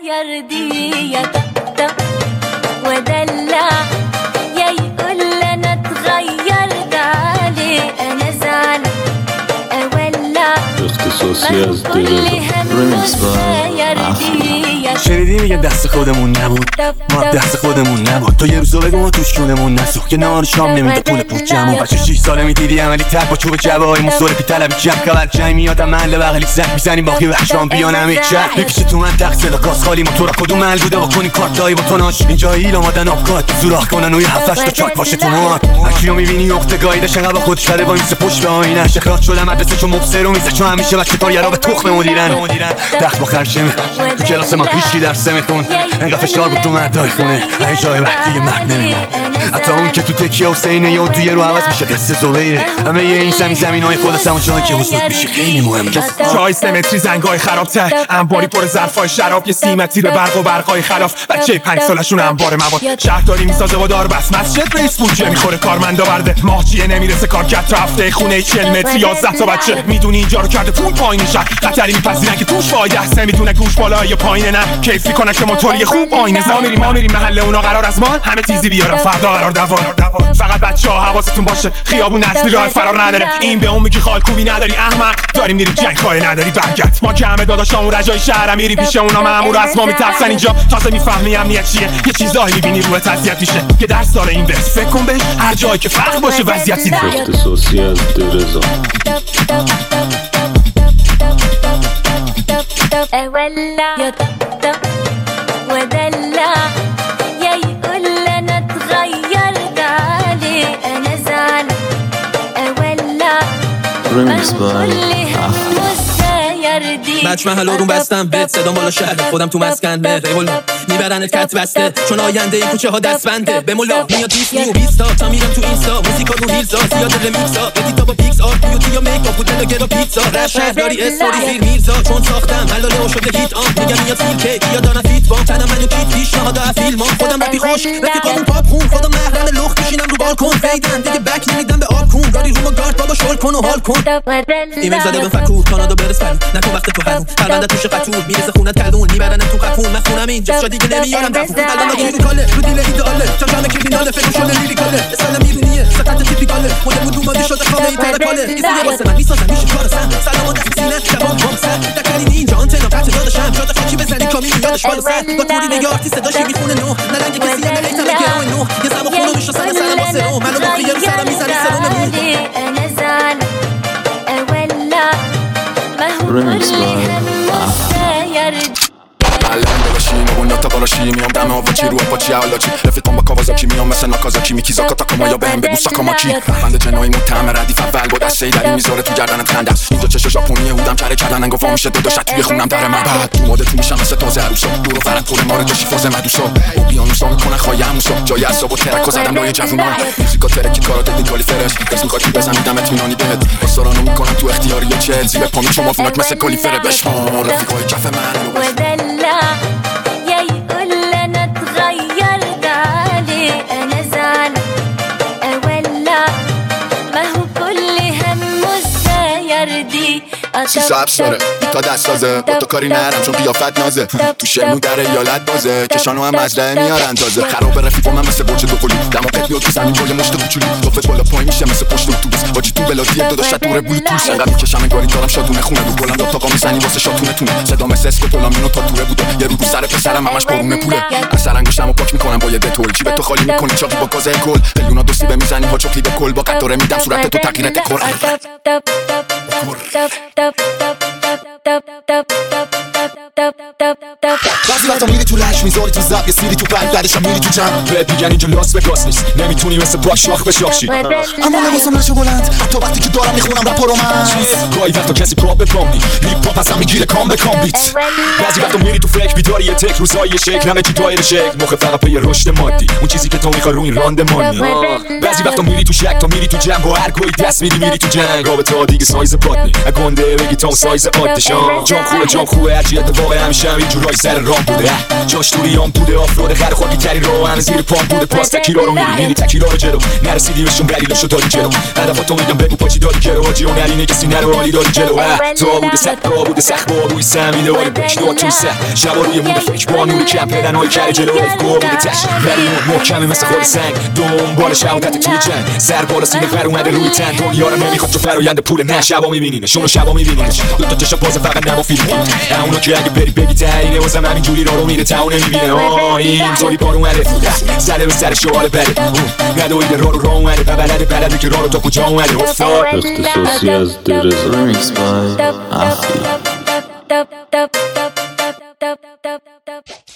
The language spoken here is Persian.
يرضي يطبطب ودلع يا يقول انا اتغيرت عليه انا زعل اولع اختصاصی از رمیکس شنیدی میگه دست خودمون نبود، ما دست خودمون نبود. تو یه روزو بگو ما توش کونمون نسوخت که نهار شام نمیده پول پوچمون. بچه 6 ساله میدیدی عملی تر با چوب جوایی مصور پی طلبی چپ کبر جنگ میادم محله بغلی زنگ میزنیم باقی وحشام بیانم یک چک میکشه تو من تقصد گاز خالی موتورا کدوم محل بوده با کنی کارت دایی با توناش اینجا هیل آمدن آبگاه تو سوراخ کنن و یه 7-8 تا چاک باشه تو مات. هرکیو میبینی اخت گایده شنقه با خودش بده با میسه پشت به آینه شخراج شدم مدرسه چون مبصر و میزه چون همیشه بچه کارگرا به تخم مدیرن دخت با خرشمه تو کلاس ما هیچکی درس نمیخون انقدر فشار بود تو مردای خونه این جای وقتی مرد نمیمون حتی اون که تو تکیه حسینه یا توی رو عوض میشه قصه زبیره همه این زمینای خودت همون جایی که حضور میشه خیلی مهمه چای سمتری زنگای خرابتر انباری پر ظرفای شراب یه سیمتی به برق و برقای خلاف بچه 5 سالشون انبار مواد شهرداری میسازه و دار بس مسجد رئیس بودجه میخوره کارمندا برده ماهچیه نمیرسه کارکرد تو هفته خونه 40 متری 11 تا بچه میدونی اینجا رو کرده پول پایین شهر خطری میپذیرن که توش فایده هست میدونه گوش بالا یا پایین نه کیف میکنن که موتوری خوب آینه ما میریم محله اونا قرار از ما همه تیزی بیارن فردا قرار دوار فقط بچه‌ها حواستون باشه خیابون نسلی راه فرار نداره این به اون میگی خالکوبی نداری احمق داریم میریم جنگ خواهی نداری برگرد ما که همه داداشامون رجای شهرم میریم پیش اونا مامور از ما میترسن اینجا تازه میفهمی امنیت چیه یه چیزایی میبینی روی تضییع میشه که درس داره این بس فکر کن بهش هر جایی که فرق باشه وضعیتی اختصاصی از درزا اولع يطبطب ودلع يا يقول انا اتغيرت عليه انا زعل اولع رمیکس بای بچ محل آروم بستم بد صدام بالا شهر خودم تو مسکن مهر ایوالا میبرنت کت بسته چون آینده این کوچه ها دست بنده به ملا میاد 20 نیو 20 تا میرم تو اینستا موزیکا رو هیلزا زیاد رمیکسا ادیتا با پیکس آرت بیوتی یا میک اپ و گرا پیتزا رش شهرداری استوری فیلم میرزا چون ساختم حلاله و شده هیت آن میگم میاد فیل کیک یا دارن فیت بام تنم منو کیت پیشنهاد از فیلم خودم رپی خوش رفیقامون پاپ خون خودم مهرن لخت میشینم رو بالکن فیدن دیگه بک نمیدم به آب کون داری رو گارد بابا شل کن و حال کن ایمیل زده به فکو کانادا برس پلو نکن وقت تو هرون پرونده توش قطور میرسه خونت کلون میبرن تو قفون من خونم اینجا دیگه نمیارم دفون الان نگیری کاله رو دیل ایداله چشام کریمیناله فکر شده لیریکاله اسال میدونیه سطح تیپیکاله مدل بود اومدی شده خانه این ترکاله ایزی واسه من میسازم میشه کار سن سلام دست سینه جواب بام سر دکلی اینجا آنتنا قطع داداشم شاد خاکی بزنی کامی یادش بالا سر با توری دیگه آرتیست داشی میخونه نو نلنگ کسی هم لیتا میگه نو یه زبون خونو میشه سر سلام واسه رو منو با خیال سرم میزنی سرم انا زعل اولع ما هو الان بلاشیم و ناتا بالاشی میام دم آواچی رو آپاچی علاچی رفیقم با کاوازاکی میام مثل ناکازاکی میکی زاکاتاکاما یا بهم بگو ساکاماکی بند جنایی متهم ردیف اول با دسته دری میذاره تو گردنت خنده اینجا چش ژاپنی هودم چره کردن انگو وا میشه داداش توی خونم در من بعد تو ماده تو میشم مثل تازه عروسا دور و فرق پر ماره داشی فاز مدوسا و بیانوسا میکنن خواهی هموسا جای اعصاب و ترکو زدم لای جوونا موزیکا ترکی کارا تکنیکالی فرش دست میخواد کی بزنیدم اطمینانی بهت واسرانو میکنم تو اختیاری یا چل زیر پا میچم افناک مثل کالیفر بشمار رفیقای کف من ودلع يا يقول انا اتغيرت عليه انا زعل اولع ما هو كل همه يرضي سی سبس داره تا دست تازه با تو کاری نرم چون قیافت نازه تو شمو در ایالت بازه کشانو هم مزرعه میارن تازه خراب رفیقم من مثل برج دو قلو دماغت میاد تو زمین با یه مشت کوچولو توفت بالا پایین میشه مثل پشت اتوبوس باجی تو بلادیه داداش دور بلوتوث انقدر میکشم انگاری دارم شادونه خونه رو بلند آقا میزنی واسه شاتونه تونه صدا مثل اسکوپولا مینو تا توره بوده یه رو سر پسرم همش بارونه پوله اثر انگشتمو پاک میکنم با یه دتول جیب تو خالی میکنی چاقی با گاز کل دلونا دو سیبه میزنی ها چوکلی به کل با قطاره میدم صورت تو تغییرت کر بعضی وقتا میری تو لش میذاری تو زب یه سیری تو بند بعدش هم میری تو جمع بهت میگن اینجا لاس وگاس نیست نمیتونی مثل باک شاخ به شاخ شی اما نواسم نشو بلند حتی وقتی که دارم میخونم رپ رو من گاهی وقتا کسی پاپ به پامی هیپ هاپ ازم میگیره کام به کام بیت بعضی وقتا میری تو فکر بیداری یه تک روزای شکل همه چی دایر شکل مخ فقط پی رشد مادی اون چیزی که تو میخوای رو این راندمانی بعضی وقتا میری تو شک تا میری تو جنگ و هر گوی دست میری تو جنگ آب تا دیگه سایز پاتنی گنده بگی تا سایز عادی شام جام خوبه هرچی اتفاق راه همیشه هم یه جورایی سر رام بوده جاش توریام بوده آفرود خر خورگی تری راه همه زیر پام بوده پاس تکیرا رو میبینی تکیرا رو جلو نرسیدی بهشون دلیلشو دادی جلو هدفاتو میگم بگو پاچی دادی جلو آجی و نرینه کسی نرو حالی دادی جلو تا بوده سخت تا بوده سخت با روی سمیده ولی بکشنو توی سه شبا روی مونده فکر با نور کم پدنهای کره جلو افگو بوده تش ولی اون محکمه مثل خود سنگ دنبال شهادت توی جنگ سر بالا سینه فر اومده روی تن دنیا رو نمیخواد چو فراینده پول نه شبا میبینینشون رو شبا میبینینش دو تا چشم باز فقط نما فیلم اونا که اگه بری بگی تعیینه واسم همینجوری رو میره تا اون نمیبینه اینطوری بار اومده زده به سر شوال بده ندویده رو اومده بلده که رو تا کجا اومده افتاد اختصاصی از درزا Remix by Afi